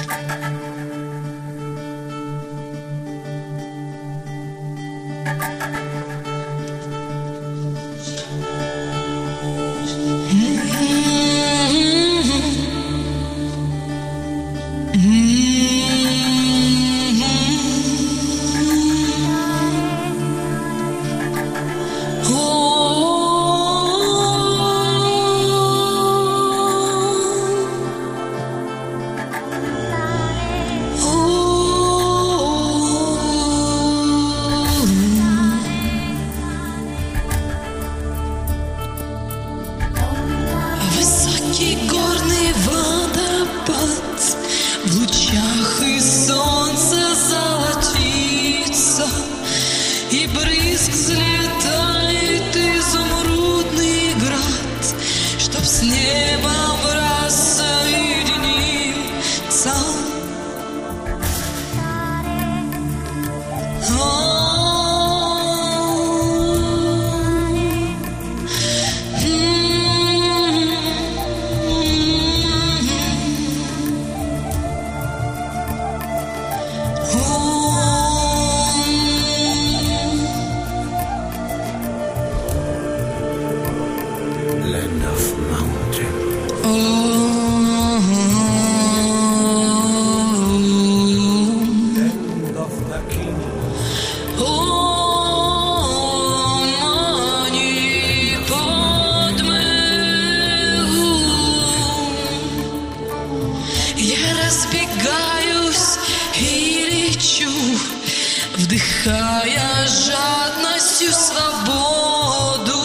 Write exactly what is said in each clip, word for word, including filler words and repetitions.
вдыхая жадностью свободу,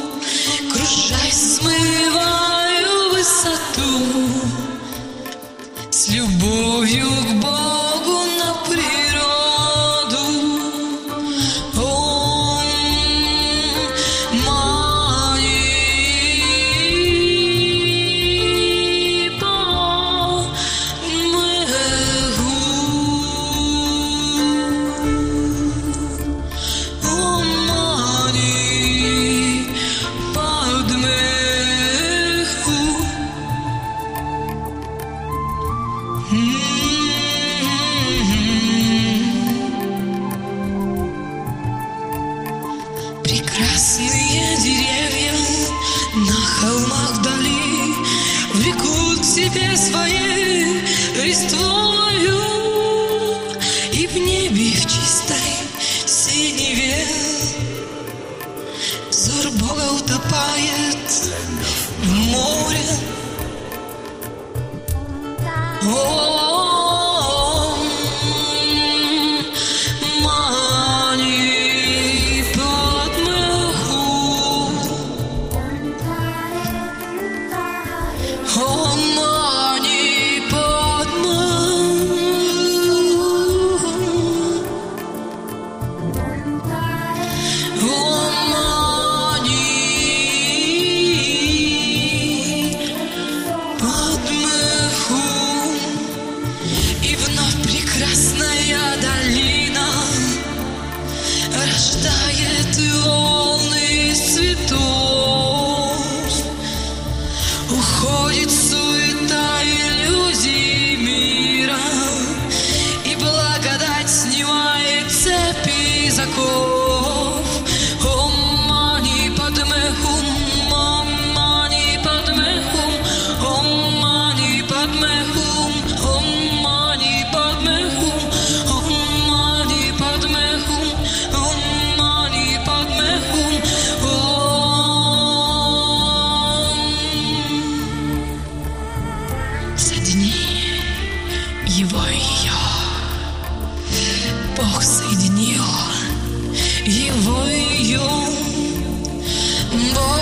кружась, смываю высоту, с любовью к Богу на природу. Он мани по мегу, он мани под мегу. Прекрасные деревья на холмах вдали влекут к себе своей листвою, и в небе в чистой синеве взор Бога утопает в море. О, мани под мегу, о, мани под мегу, о, мани под мегу. И вновь прекрасная долина рождает волны из цветов. Уходит суета иллюзий мира, и благодать снимает цепи заков. О, мани под мегу, о, мани под мегу, о, мани под мегу, о, мани под мегу, о, мани под мегу, о, мани под мегу, о. Соедини его и ее. Бог соединил его и ее. Бог